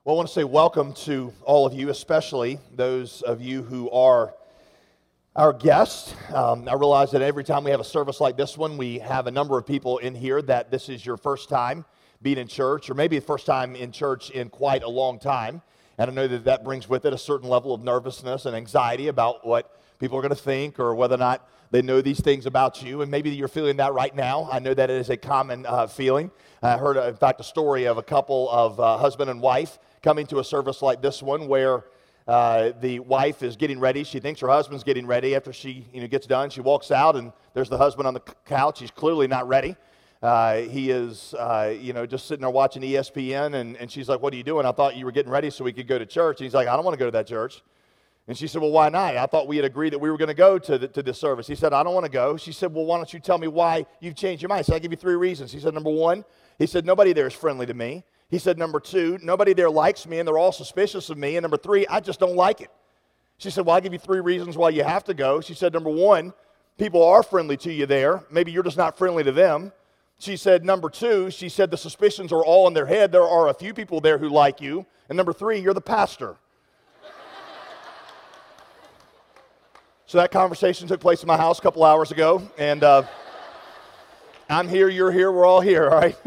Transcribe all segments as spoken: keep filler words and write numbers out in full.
Well, I want to say welcome to all of you, especially those of you who are our guests. Um, I realize that every time we have a service like this one, we have a number of people in here that this is your first time being in church, or maybe the first time in church in quite a long time. And I know that that brings with it a certain level of nervousness and anxiety about what people are going to think or whether or not they know these things about you. And maybe you're feeling that right now. I know that it is a common uh, feeling. I heard, uh, in fact, a story of a couple of uh, husband and wife coming to a service like this one where uh, the wife is getting ready. She thinks her husband's getting ready. After she you know, gets done, she walks out, and there's the husband on the couch. He's clearly not ready. Uh, he is, uh, you know, just sitting there watching E S P N, and, and she's like, "What are you doing? I thought you were getting ready so we could go to church." And he's like, "I don't want to go to that church." And she said, "Well, why not? I thought we had agreed that we were going to go to the, to this service." He said, "I don't want to go." She said, "Well, why don't you tell me why you've changed your mind?" He said, "I'll give you three reasons." He said, "Number one," he said, "nobody there is friendly to me." He said, "Number two, nobody there likes me, and they're all suspicious of me. And number three, I just don't like it." She said, "Well, I'll give you three reasons why you have to go." She said, "Number one, people are friendly to you there. Maybe you're just not friendly to them." She said, "Number two," she said, "the suspicions are all in their head. There are a few people there who like you. And number three, you're the pastor." So that conversation took place in my house a couple hours ago, and uh, I'm here, you're here, we're all here, all right?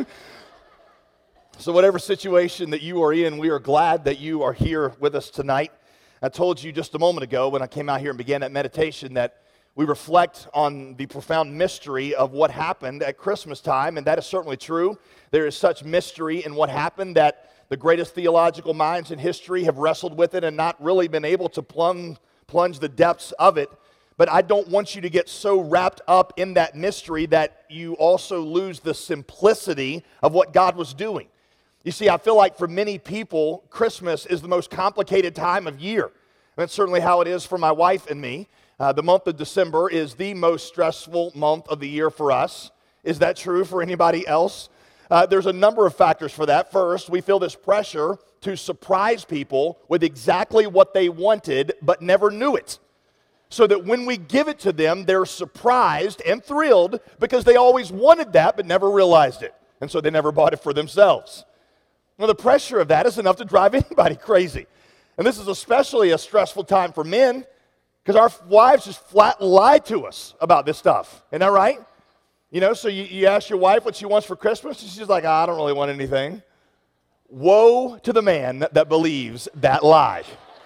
So whatever situation that you are in, we are glad that you are here with us tonight. I told you just a moment ago when I came out here and began that meditation that we reflect on the profound mystery of what happened at Christmas time, and that is certainly true. There is such mystery in what happened that the greatest theological minds in history have wrestled with it and not really been able to plumb plunge the depths of it. But I don't want you to get so wrapped up in that mystery that you also lose the simplicity of what God was doing. You see, I feel like for many people, Christmas is the most complicated time of year. And that's certainly how it is for my wife and me. Uh, the month of December is the most stressful month of the year for us. Is that true for anybody else? Uh, there's a number of factors for that. First, we feel this pressure to surprise people with exactly what they wanted but never knew it. So that when we give it to them, they're surprised and thrilled because they always wanted that but never realized it. And so they never bought it for themselves. Well, the pressure of that is enough to drive anybody crazy. And this is especially a stressful time for men because our wives just flat lie to us about this stuff. Isn't that right? You know, so you, you ask your wife what she wants for Christmas, and she's like, "I don't really want anything." Woe to the man that, that believes that lie.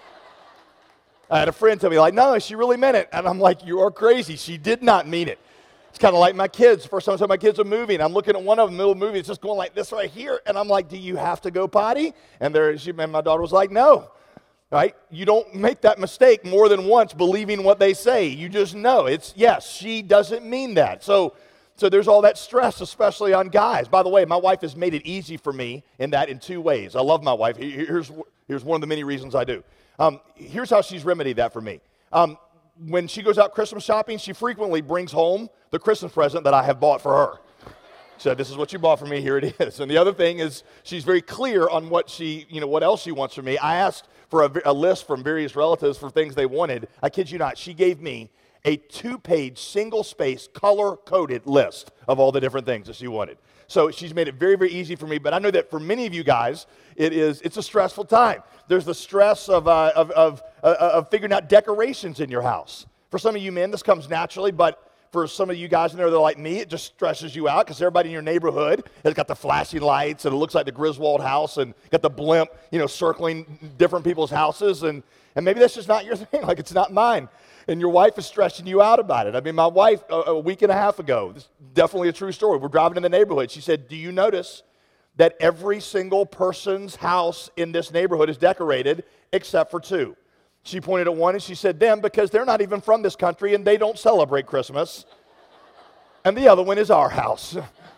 I had a friend tell me, like, "No, she really meant it." And I'm like, "You are crazy. She did not mean it." It's kind of like my kids. First time I saw my kids a movie, and I'm looking at one of them in the middle of the movie. It's just going like this right here. And I'm like, "Do you have to go potty?" And there, she, and my daughter was like, "No." Right? You don't make that mistake more than once believing what they say. You just know. It's, yes, she doesn't mean that. So, so there's all that stress, especially on guys. By the way, my wife has made it easy for me in that in two ways. I love my wife. Here's, here's one of the many reasons I do. Um, here's how she's remedied that for me. Um, when she goes out Christmas shopping, she frequently brings home the Christmas present that I have bought for her. So this is what you bought for me, here it is. And the other thing is she's very clear on what she, you know, what else she wants from me. I asked for a, a list from various relatives for things they wanted. I kid you not, she gave me a two-page, single-space, color-coded list of all the different things that she wanted. So she's made it very, very easy for me. But I know that for many of you guys, it is, it's a stressful time. There's the stress of, uh, of, of, uh, of figuring out decorations in your house. For some of you men, this comes naturally, but for some of you guys in there that are like me, it just stresses you out because everybody in your neighborhood has got the flashing lights and it looks like the Griswold house and got the blimp, you know, circling different people's houses. And, and maybe that's just not your thing, like it's not mine. And your wife is stressing you out about it. I mean, my wife, a, a week and a half ago, this is definitely a true story. We're driving in the neighborhood. She said, "Do you notice that every single person's house in this neighborhood is decorated except for two?" She pointed at one and she said, "Them, because they're not even from this country and they don't celebrate Christmas. And the other one is our house."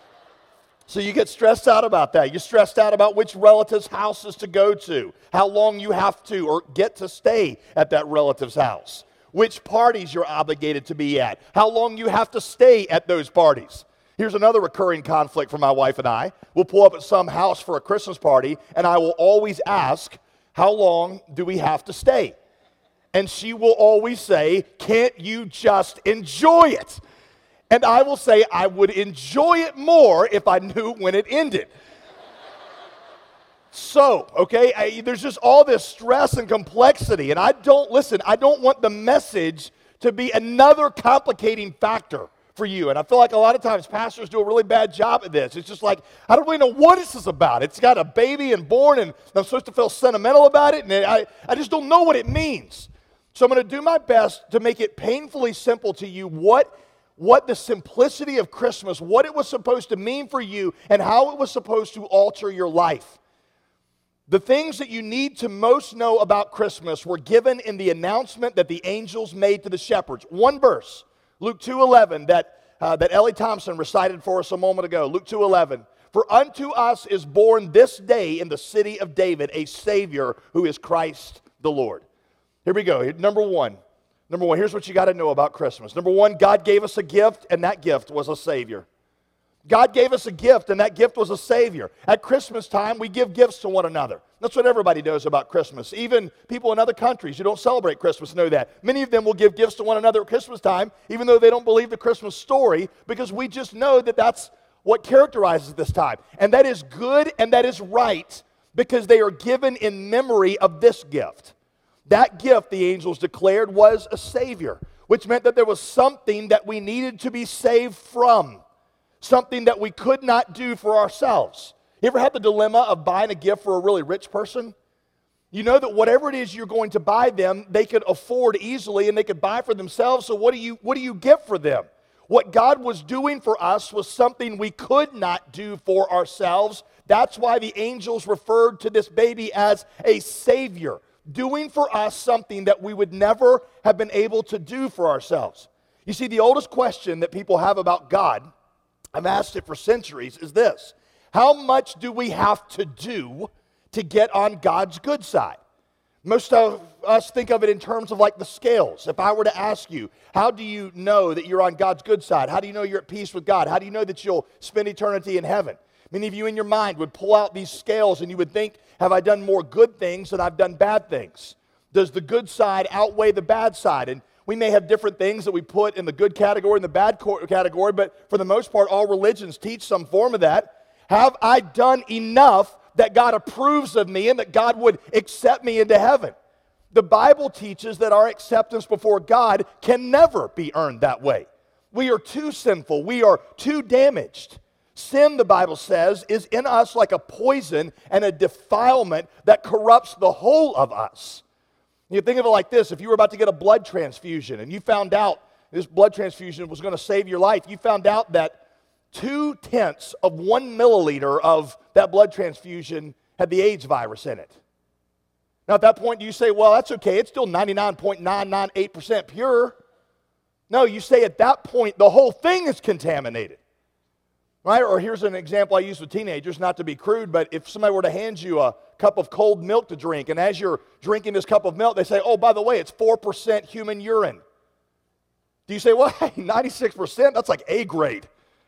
So you get stressed out about that. You're stressed out about which relative's houses to go to, how long you have to or get to stay at that relative's house, which parties you're obligated to be at, how long you have to stay at those parties. Here's another recurring conflict for my wife and I. We'll pull up at some house for a Christmas party, and I will always ask, "How long do we have to stay?" And she will always say, "Can't you just enjoy it?" And I will say, "I would enjoy it more if I knew when it ended." so, okay? I, there's just all this stress and complexity, and I don't, listen, I don't want the message to be another complicating factor for you. And I feel like a lot of times pastors do a really bad job at this. It's just like, I don't really know what this is about. It's got a baby and born, and I'm supposed to feel sentimental about it, and I, I just don't know what it means. So I'm going to do my best to make it painfully simple to you what, what the simplicity of Christmas, what it was supposed to mean for you, and how it was supposed to alter your life. The things that you need to most know about Christmas were given in the announcement that the angels made to the shepherds. One verse, Luke two eleven, that, uh, that Ellie Thompson recited for us a moment ago. Luke two eleven. For unto us is born this day in the city of David a Savior who is Christ the Lord. Here we go. Number one. Number one, here's what you got to know about Christmas. Number one, God gave us a gift, and that gift was a Savior. God gave us a gift, and that gift was a Savior. At Christmas time, we give gifts to one another. That's what everybody knows about Christmas. Even people in other countries who don't celebrate Christmas know that. Many of them will give gifts to one another at Christmas time, even though they don't believe the Christmas story, because we just know that that's what characterizes this time. And that is good and that is right, because they are given in memory of this gift. That gift, the angels declared, was a Savior, which meant that there was something that we needed to be saved from. Something that we could not do for ourselves. You ever had the dilemma of buying a gift for a really rich person? You know that whatever it is you're going to buy them, they could afford easily and they could buy for themselves, so what do you, what do you get for them? What God was doing for us was something we could not do for ourselves. That's why the angels referred to this baby as a Savior, doing for us something that we would never have been able to do for ourselves. You see, the oldest question that people have about God, I've asked it for centuries, is this: how much do we have to do to get on God's good side? Most of us think of it in terms of like the scales. If I were to ask you, how do you know that you're on God's good side? How do you know you're at peace with God? How do you know that you'll spend eternity in heaven? Many of you in your mind would pull out these scales and you would think, have I done more good things than I've done bad things? Does the good side outweigh the bad side? And we may have different things that we put in the good category and the bad category, but for the most part, all religions teach some form of that. Have I done enough that God approves of me and that God would accept me into heaven? The Bible teaches that our acceptance before God can never be earned that way. We are too sinful. We are too damaged. Sin, the Bible says, is in us like a poison and a defilement that corrupts the whole of us. You think of it like this: if you were about to get a blood transfusion and you found out this blood transfusion was going to save your life, you found out that two-tenths of one milliliter of that blood transfusion had the AIDS virus in it. Now at that point, you say, well, that's okay, it's still ninety-nine point nine nine eight percent pure. No, you say at that point, the whole thing is contaminated. Right? Or here's an example I use with teenagers, not to be crude, but if somebody were to hand you a cup of cold milk to drink, and as you're drinking this cup of milk, they say, oh, by the way, it's four percent human urine. Do you say, well, hey, ninety-six percent, that's like A grade.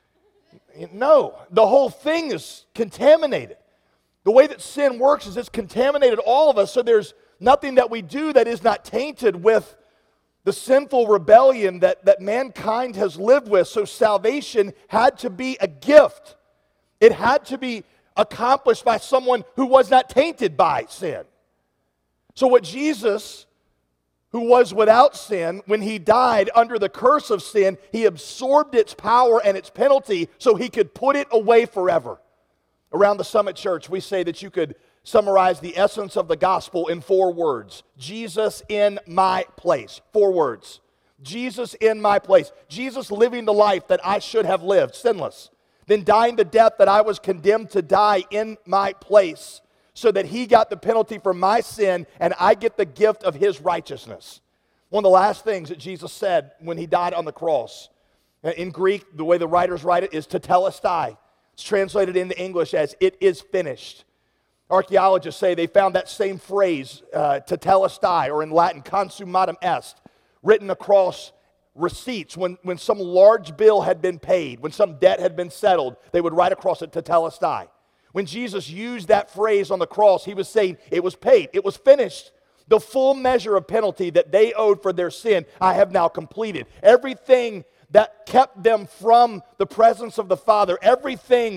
No, the whole thing is contaminated. The way that sin works is it's contaminated all of us, so there's nothing that we do that is not tainted with the sinful rebellion that, that mankind has lived with. So salvation had to be a gift. It had to be accomplished by someone who was not tainted by sin. So what Jesus, who was without sin, when he died under the curse of sin, he absorbed its power and its penalty so he could put it away forever. Around the Summit Church, we say that you could summarize the essence of the gospel in four words: Jesus in my place. Four words. Jesus in my place. Jesus living the life that I should have lived, sinless. Then dying the death that I was condemned to die in my place, so that he got the penalty for my sin and I get the gift of his righteousness. One of the last things that Jesus said when he died on the cross, in Greek, the way the writers write it is tetelestai. It's translated into English as "it is finished." Archaeologists say they found that same phrase, uh, tetelestai, or in Latin, consummatum est, written across receipts. When, when some large bill had been paid, when some debt had been settled, they would write across it tetelestai. When Jesus used that phrase on the cross, he was saying it was paid, it was finished. The full measure of penalty that they owed for their sin, I have now completed. Everything that kept them from the presence of the Father, everything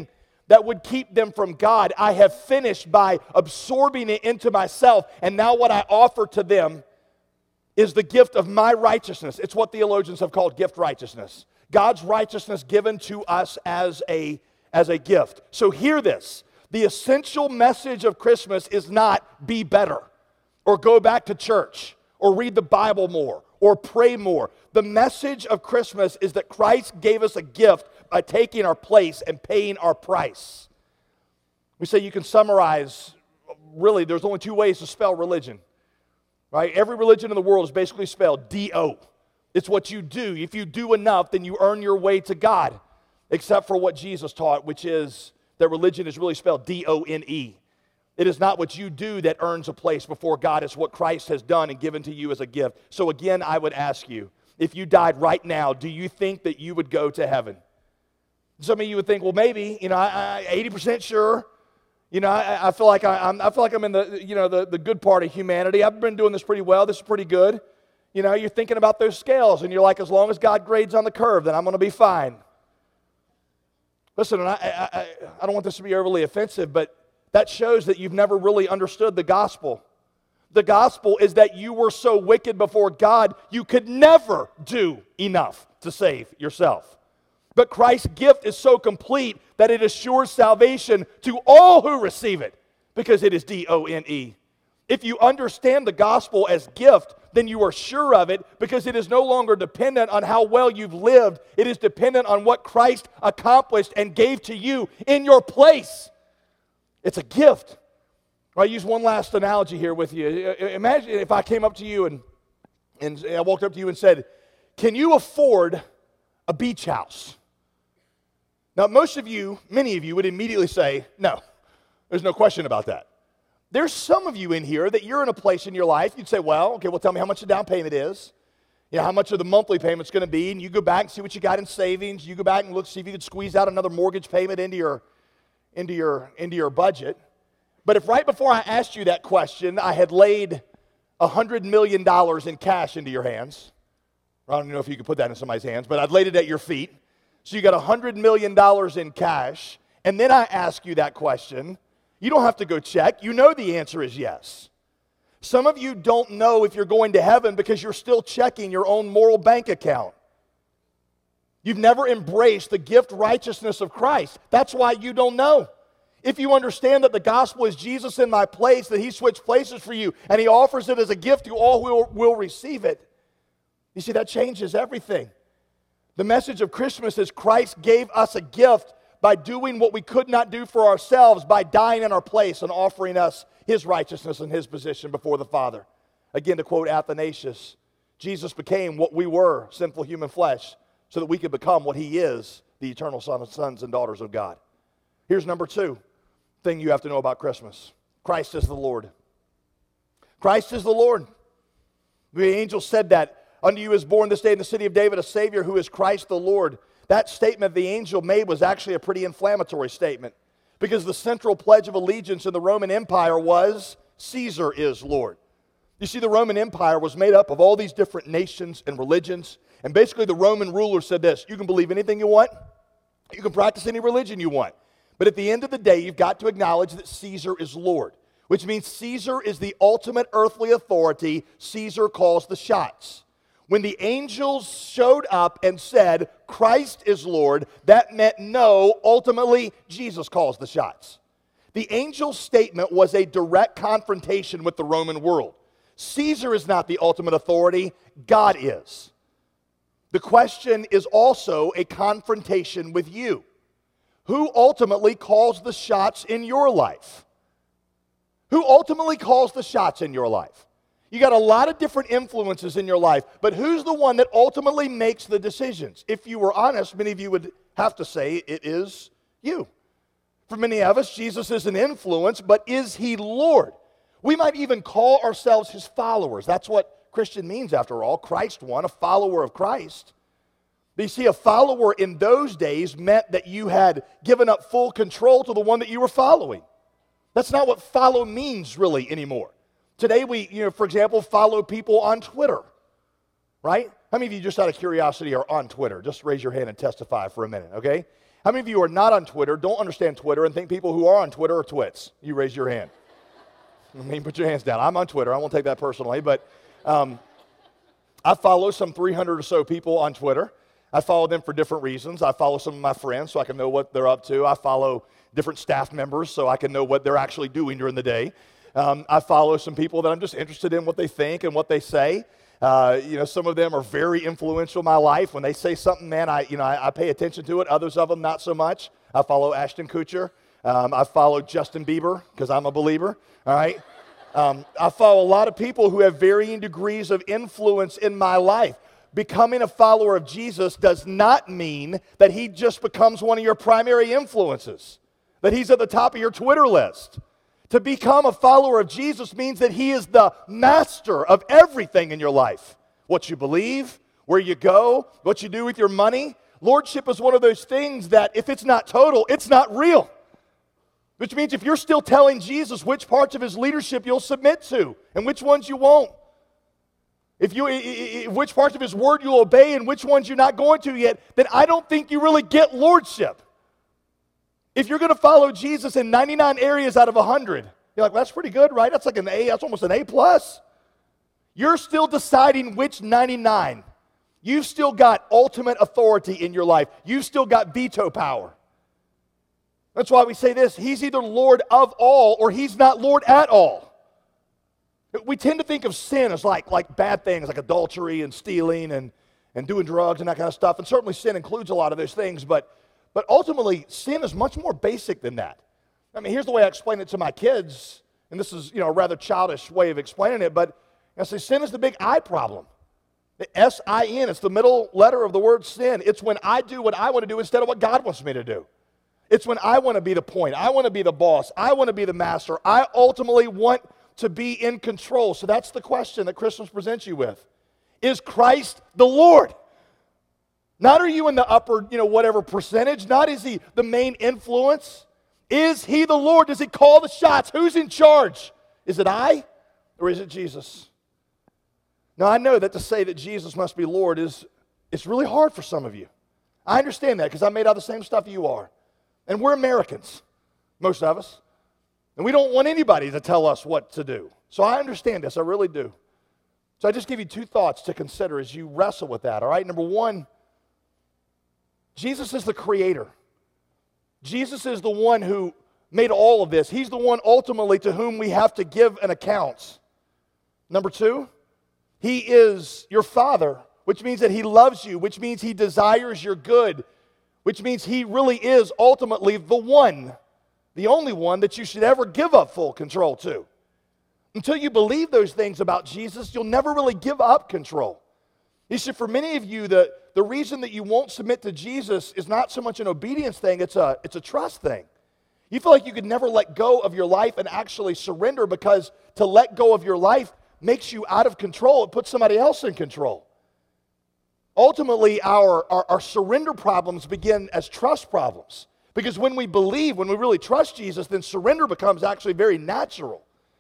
that would keep them from God, I have finished by absorbing it into myself, and now what I offer to them is the gift of my righteousness. It's what theologians have called gift righteousness. God's righteousness given to us as a, as a gift. So hear this. The essential message of Christmas is not be better, or go back to church, or read the Bible more, or pray more. The message of Christmas is that Christ gave us a gift by taking our place and paying our price. We say you can summarize, really, there's only two ways to spell religion. Right? Every religion in the world is basically spelled D O. It's what you do. If you do enough, then you earn your way to God, except for what Jesus taught, which is that religion is really spelled D O N E. It is not what you do that earns a place before God. It's what Christ has done and given to you as a gift. So again, I would ask you, if you died right now, do you think that you would go to heaven? Some of you would think, well, maybe, you know, I, I eighty percent sure. You know, I, I feel like I, I'm, I feel like I'm in the, you know, the, the good part of humanity. I've been doing this pretty well. This is pretty good. You know, you're thinking about those scales, and you're like, as long as God grades on the curve, then I'm going to be fine. Listen, and I, I, I, I don't want this to be overly offensive, but that shows that you've never really understood the gospel. The gospel is that you were so wicked before God, you could never do enough to save yourself. But Christ's gift is so complete that it assures salvation to all who receive it, because it is D O N E. If you understand the gospel as gift, then you are sure of it, because it is no longer dependent on how well you've lived. It is dependent on what Christ accomplished and gave to you in your place. It's a gift. I'll use one last analogy here with you. Imagine if I came up to you and, and I walked up to you and said, can you afford a beach house? Now, most of you, many of you would immediately say, no, there's no question about that. There's some of you in here that you're in a place in your life, you'd say, well, okay, well, tell me how much the down payment is, you know, how much of the monthly payment's going to be, and you go back and see what you got in savings, you go back and look, see if you could squeeze out another mortgage payment into your, into your, into your budget. But if right before I asked you that question, I had laid one hundred million dollars in cash into your hands, I don't know if you could put that in somebody's hands, but I'd laid it at your feet. So you got one hundred million dollars in cash, and then I ask you that question. You don't have to go check. You know the answer is yes. Some of you don't know if you're going to heaven because you're still checking your own moral bank account. You've never embraced the gift righteousness of Christ. That's why you don't know. If you understand that the gospel is Jesus in my place, that he switched places for you, and he offers it as a gift to all who will, will receive it, you see, that changes everything. The message of Christmas is Christ gave us a gift by doing what we could not do for ourselves, by dying in our place and offering us his righteousness and his position before the Father. Again, to quote Athanasius, Jesus became what we were, sinful human flesh, so that we could become what he is, the eternal son of sons and daughters of God. Here's number two thing you have to know about Christmas. Christ is the Lord. Christ is the Lord. The angel said that. Unto you is born this day in the city of David a Savior who is Christ the Lord. That statement the angel made was actually a pretty inflammatory statement, because the central pledge of allegiance in the Roman Empire was Caesar is Lord. You see, the Roman Empire was made up of all these different nations and religions, and basically the Roman ruler said this: you can believe anything you want, you can practice any religion you want, but at the end of the day, you've got to acknowledge that Caesar is Lord, which means Caesar is the ultimate earthly authority. Caesar calls the shots. When the angels showed up and said, Christ is Lord, that meant no, ultimately, Jesus calls the shots. The angel's statement was a direct confrontation with the Roman world. Caesar is not the ultimate authority, God is. The question is also a confrontation with you. Who ultimately calls the shots in your life? Who ultimately calls the shots in your life? You got a lot of different influences in your life, but who's the one that ultimately makes the decisions? If you were honest, many of you would have to say it is you. For many of us, Jesus is an influence, but is he Lord? We might even call ourselves his followers. That's what Christian means, after all. Christ one, a follower of Christ. But you see, a follower in those days meant that you had given up full control to the one that you were following. That's not what follow means really anymore. Today we, you know, for example, follow people on Twitter, right? How many of you, just out of curiosity, are on Twitter? Just raise your hand and testify for a minute, okay? How many of you are not on Twitter, don't understand Twitter, and think people who are on Twitter are twits? You raise your hand. I mean, put your hands down. I'm on Twitter. I won't take that personally, but um, I follow some three hundred or so people on Twitter. I follow them for different reasons. I follow some of my friends so I can know what they're up to. I follow different staff members so I can know what they're actually doing during the day. Um, I follow some people that I'm just interested in what they think and what they say. Uh, you know, some of them are very influential in my life. When they say something, man, I, you know, I, I pay attention to it. Others of them, not so much. I follow Ashton Kutcher. Um, I follow Justin Bieber because I'm a believer, all right? Um, I follow a lot of people who have varying degrees of influence in my life. Becoming a follower of Jesus does not mean that he just becomes one of your primary influences, that he's at the top of your Twitter list. To become a follower of Jesus means that he is the master of everything in your life. What you believe, where you go, what you do with your money. Lordship is one of those things that if it's not total, it's not real. Which means if you're still telling Jesus which parts of his leadership you'll submit to and which ones you won't, if you, which parts of his word you'll obey and which ones you're not going to yet, then I don't think you really get lordship. If you're going to follow Jesus in ninety-nine areas out of one hundred, you're like, well, that's pretty good, right? That's like an A, that's almost an A plus. You're still deciding which ninety-nine. You've still got ultimate authority in your life. You've still got veto power. That's why we say this, he's either Lord of all or he's not Lord at all. We tend to think of sin as like, like bad things, like adultery and stealing and, and doing drugs and that kind of stuff. And certainly sin includes a lot of those things, but, but ultimately sin is much more basic than that. I mean, here's the way I explain it to my kids, and this is, you know, a rather childish way of explaining it, but I say sin is the big I problem. The S I N, it's the middle letter of the word sin. It's when I do what I want to do instead of what God wants me to do. It's when I want to be the point. I want to be the boss. I want to be the master. I ultimately want to be in control. So that's the question that Christmas presents you with. Is Christ the Lord? Not are you in the upper, you know, whatever percentage. Not is he the main influence. Is he the Lord? Does he call the shots? Who's in charge? Is it I or is it Jesus? Now I know that to say that Jesus must be Lord is, it's really hard for some of you. I understand that because I made out the same stuff you are. And we're Americans, most of us. And we don't want anybody to tell us what to do. So I understand this, I really do. So I just give you two thoughts to consider as you wrestle with that, all right? Number one, Jesus is the creator. Jesus is the one who made all of this. He's the one ultimately to whom we have to give an account. Number two, he is your father, which means that he loves you, which means he desires your good, which means he really is ultimately the one, the only one that you should ever give up full control to. Until you believe those things about Jesus, you'll never really give up control. You see, for many of you, the, the reason that you won't submit to Jesus is not so much an obedience thing, it's a, it's a trust thing. You feel like you could never let go of your life and actually surrender because to let go of your life makes you out of control. It puts somebody else in control. Ultimately, our, our, our surrender problems begin as trust problems. Because when we believe, when we really trust Jesus, then surrender becomes actually very natural.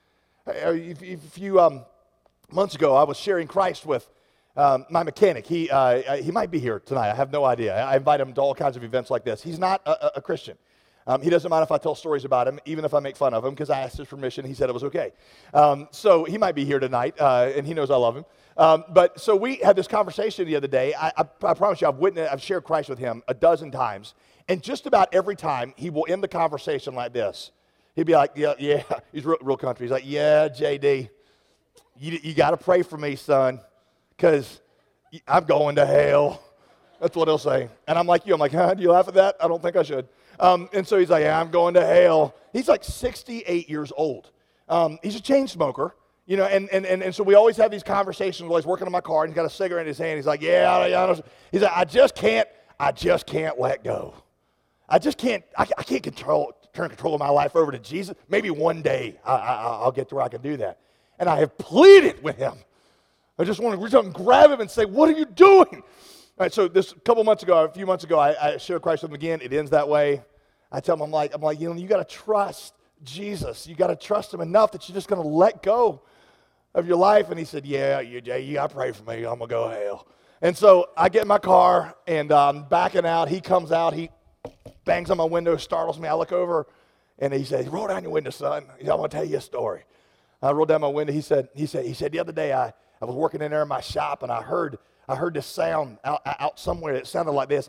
A few um, months ago, I was sharing Christ with um, my mechanic. He, uh, he might be here tonight. I have no idea. I invite him to all kinds of events like this. He's not a, a Christian. Um, he doesn't mind if I tell stories about him, even if I make fun of him, because I asked his permission. He said it was okay. Um, so he might be here tonight, uh, and he knows I love him. Um, but so we had this conversation the other day. I, I, I promise you, I've witnessed, I've shared Christ with him a dozen times. And just about every time, he will end the conversation like this. He'd be like, yeah, yeah. He's real, real country. He's like, yeah, J D, you, you got to pray for me, son, because I'm going to hell. That's what he'll say. And I'm like you. I'm like, huh, do you laugh at that? I don't think I should. Um, and so he's like, yeah, I'm going to hell. He's like sixty-eight years old. Um, he's a chain smoker. You know, and, and, and, and so we always have these conversations while he's working on my car, and he's got a cigarette in his hand. He's like, yeah, yeah. He's like, I just can't, I just can't let go. I just can't, I, I can't control, turn control of my life over to Jesus. Maybe one day I, I, I'll get to where I can do that. And I have pleaded with him. I just want to reach out and grab him and say, what are you doing? All right, so this a couple months ago, a few months ago, I, I shared Christ with him again. It ends that way. I tell him, I'm like, I'm like, you know, you got to trust Jesus. You got to trust him enough that you're just going to let go of your life. And he said, yeah, you, you got to pray for me. I'm going to go to hell. And so I get in my car, and I'm backing out. He comes out. He bangs on my window, startles me. I look over, and he says, roll down your window, son. I want to tell you a story. I rolled down my window. He said, he said, he said, the other day I, I was working in there in my shop, and I heard I heard this sound out, out somewhere that sounded like this.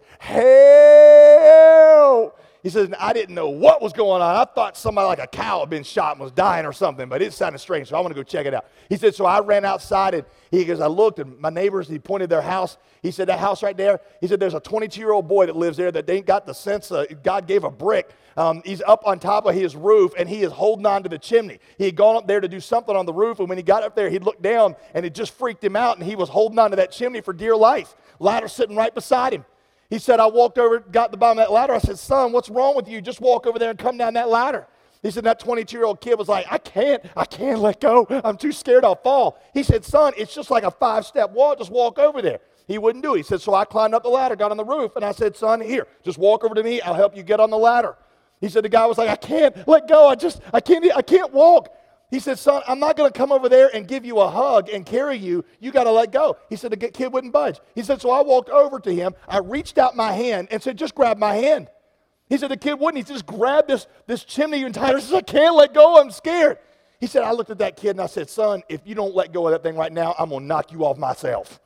Help! He says, I didn't know what was going on. I thought somebody like a cow had been shot and was dying or something, but it sounded strange, so I want to go check it out. He said, so I ran outside, and he goes, I looked, and my neighbors, he pointed their house. He said, that house right there, he said, there's a twenty-two-year-old boy that lives there that ain't got the sense of, God gave a brick. Um, he's up on top of his roof, and he is holding on to the chimney. He had gone up there to do something on the roof, and when he got up there, he looked down, and it just freaked him out, and he was holding on to that chimney for dear life. Ladder sitting right beside him. He said, I walked over, got the bottom of that ladder. I said, son, what's wrong with you? Just walk over there and come down that ladder. He said, that twenty-two-year-old kid was like, I can't, I can't let go. I'm too scared I'll fall. He said, son, it's just like a five-step walk. Just walk over there. He wouldn't do it. He said, so I climbed up the ladder, got on the roof, and I said, son, here, just walk over to me. I'll help you get on the ladder. He said, the guy was like, I can't let go. I just, I can't, I can't walk. He said, son, I'm not going to come over there and give you a hug and carry you. You got to let go. He said, the kid wouldn't budge. He said, so I walked over to him. I reached out my hand and said, just grab my hand. He said, the kid wouldn't. He just grabbed this, this chimney and tied it. He said, I can't let go. I'm scared. He said, I looked at that kid and I said, son, if you don't let go of that thing right now, I'm going to knock you off myself.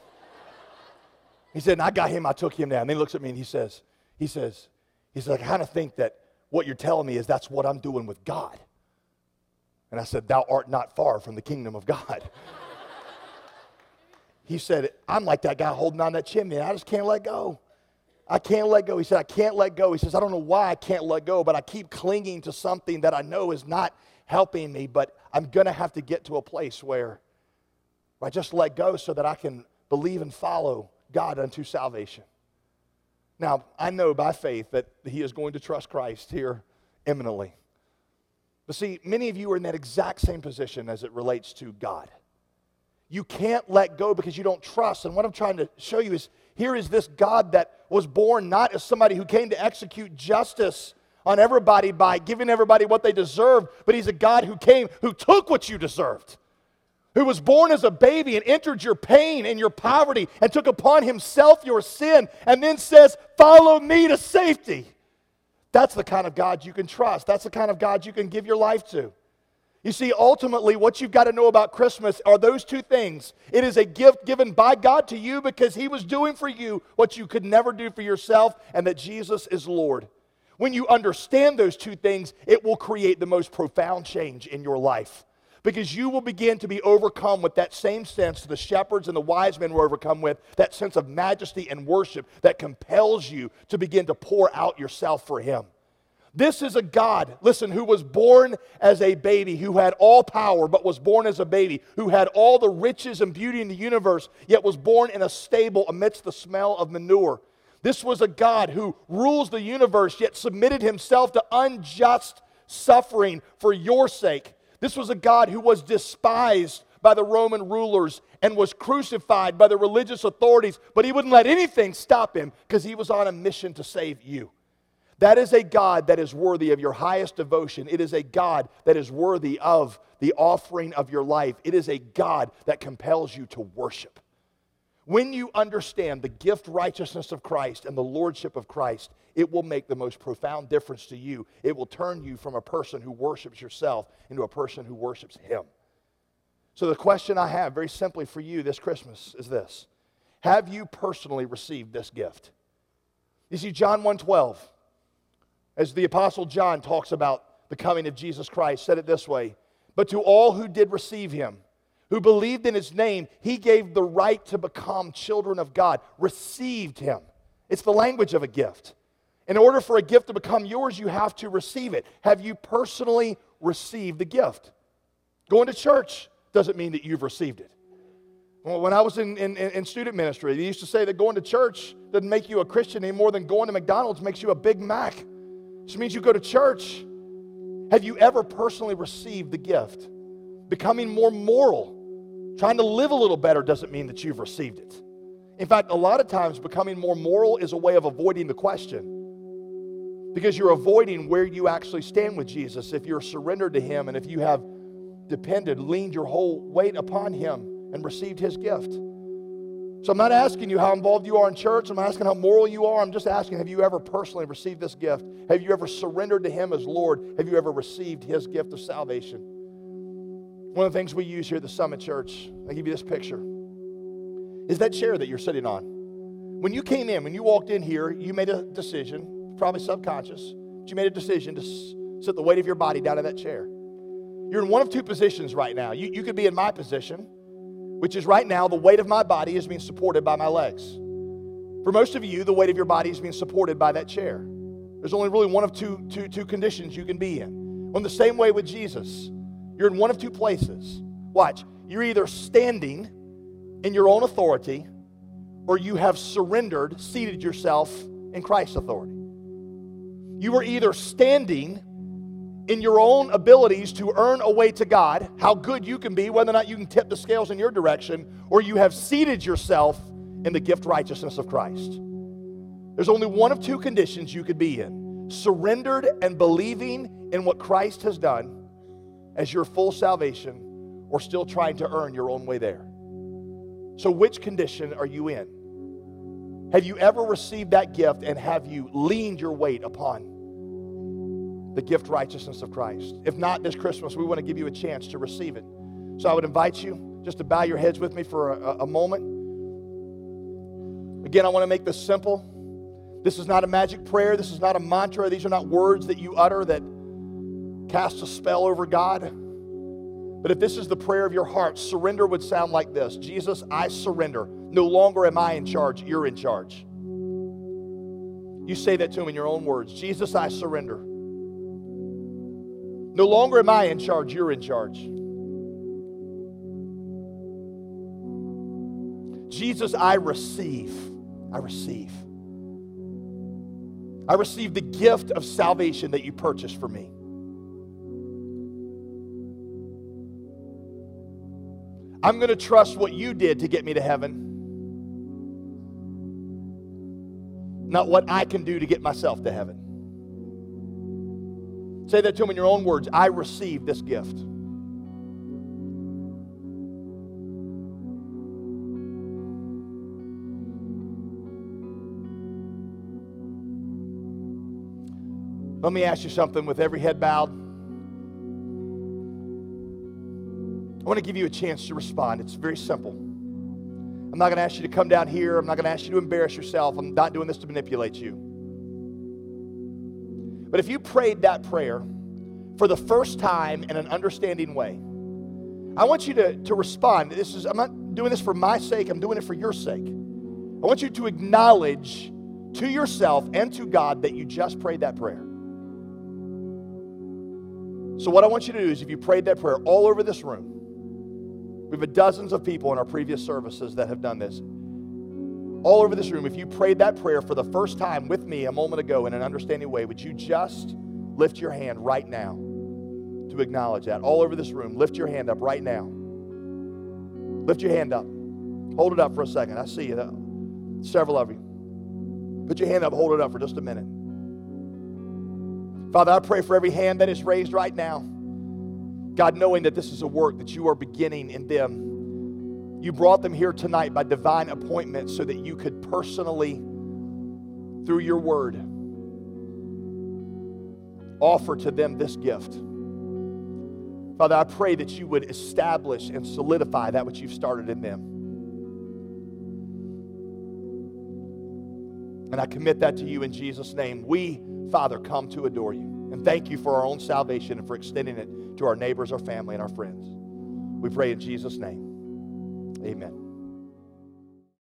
He said, and I got him. I took him down. And then he looks at me and he says, he says, he says, I kind of think that what you're telling me is that's what I'm doing with God. And I said, thou art not far from the kingdom of God. He said, I'm like that guy holding on that chimney. I just can't let go. I can't let go. He said, I can't let go. He says, I don't know why I can't let go, but I keep clinging to something that I know is not helping me, but I'm going to have to get to a place where I just let go so that I can believe and follow God unto salvation. Now, I know by faith that he is going to trust Christ here imminently. But see, many of you are in that exact same position as it relates to God. You can't let go because you don't trust. And what I'm trying to show you is, here is this God that was born not as somebody who came to execute justice on everybody by giving everybody what they deserved, but he's a God who came, who took what you deserved, who was born as a baby and entered your pain and your poverty and took upon himself your sin and then says, follow me to safety. That's the kind of God you can trust. That's the kind of God you can give your life to. You see, ultimately, what you've got to know about Christmas are those two things. It is a gift given by God to you because he was doing for you what you could never do for yourself, and that Jesus is Lord. When you understand those two things, it will create the most profound change in your life. Because you will begin to be overcome with that same sense the shepherds and the wise men were overcome with, that sense of majesty and worship that compels you to begin to pour out yourself for him. This is a God, listen, who was born as a baby, who had all power, but was born as a baby, who had all the riches and beauty in the universe, yet was born in a stable amidst the smell of manure. This was a God who rules the universe, yet submitted himself to unjust suffering for your sake. This was a God who was despised by the Roman rulers and was crucified by the religious authorities, but he wouldn't let anything stop him because he was on a mission to save you. That is a God that is worthy of your highest devotion. It is a God that is worthy of the offering of your life. It is a God that compels you to worship. When you understand the gift righteousness of Christ and the lordship of Christ, it will make the most profound difference to you. It will turn you from a person who worships yourself into a person who worships him. So the question I have very simply for you this Christmas is this. Have you personally received this gift? You see, John one twelve, as the Apostle John talks about the coming of Jesus Christ, said it this way, but to all who did receive him, who believed in his name, he gave the right to become children of God, received him. It's the language of a gift. In order for a gift to become yours, you have to receive it. Have you personally received the gift? Going to church doesn't mean that you've received it. Well, when I was in, in, in student ministry, they used to say that going to church doesn't make you a Christian any more than going to McDonald's makes you a Big Mac. Which means you go to church. Have you ever personally received the gift? Becoming more moral, trying to live a little better doesn't mean that you've received it. In fact, a lot of times becoming more moral is a way of avoiding the question. Because you're avoiding where you actually stand with Jesus. If you're surrendered to him and if you have depended, leaned your whole weight upon him and received his gift. So I'm not asking you how involved you are in church. I'm not asking how moral you are. I'm just asking, have you ever personally received this gift? Have you ever surrendered to Him as Lord? Have you ever received His gift of salvation? One of the things we use here at the Summit Church, I give you this picture, is that chair that you're sitting on. When you came in, when you walked in here, you made a decision, probably subconscious, but you made a decision to s- sit the weight of your body down in that chair. You're in one of two positions right now. You, you could be in my position, which is right now the weight of my body is being supported by my legs. For most of you, the weight of your body is being supported by that chair. There's only really one of two, two, two conditions you can be in. On the same way with Jesus, you're in one of two places. Watch, you're either standing in your own authority or you have surrendered, seated yourself in Christ's authority. You are either standing in your own abilities to earn a way to God, how good you can be, whether or not you can tip the scales in your direction, or you have seated yourself in the gift righteousness of Christ. There's only one of two conditions you could be in: surrendered and believing in what Christ has done as your full salvation, or still trying to earn your own way there. So which condition are you in? Have you ever received that gift, and have you leaned your weight upon the gift righteousness of Christ? If not, this Christmas, we want to give you a chance to receive it. So I would invite you just to bow your heads with me for a, a moment. Again, I want to make this simple. This is not a magic prayer. This is not a mantra. These are not words that you utter that cast a spell over God. But if this is the prayer of your heart, surrender would sound like this: Jesus, I surrender. No longer am I in charge. You're in charge. You say that to Him in your own words. Jesus, I surrender. No longer am I in charge. You're in charge. Jesus, I receive. I receive. I receive the gift of salvation that you purchased for me. I'm going to trust what you did to get me to heaven, not what I can do to get myself to heaven. Say that to Him in your own words. I receive this gift. Let me ask you something with every head bowed. I want to give you a chance to respond. It's very simple. I'm not going to ask you to come down here. I'm not going to ask you to embarrass yourself. I'm not doing this to manipulate you. But if you prayed that prayer for the first time in an understanding way, I want you to, to respond. This is, I'm not doing this for my sake. I'm doing it for your sake. I want you to acknowledge to yourself and to God that you just prayed that prayer. So what I want you to do is, if you prayed that prayer all over this room, we've had dozens of people in our previous services that have done this. All over this room, if you prayed that prayer for the first time with me a moment ago in an understanding way, would you just lift your hand right now to acknowledge that? All over this room, lift your hand up right now. Lift your hand up. Hold it up for a second. I see you. Several of you. Put your hand up. Hold it up for just a minute. Father, I pray for every hand that is raised right now. God, knowing that this is a work that you are beginning in them. You brought them here tonight by divine appointment so that you could personally, through your word, offer to them this gift. Father, I pray that you would establish and solidify that which you've started in them. And I commit that to you in Jesus' name. We, Father, come to adore you. And thank you for our own salvation and for extending it to our neighbors, our family, and our friends. We pray in Jesus' name. Amen.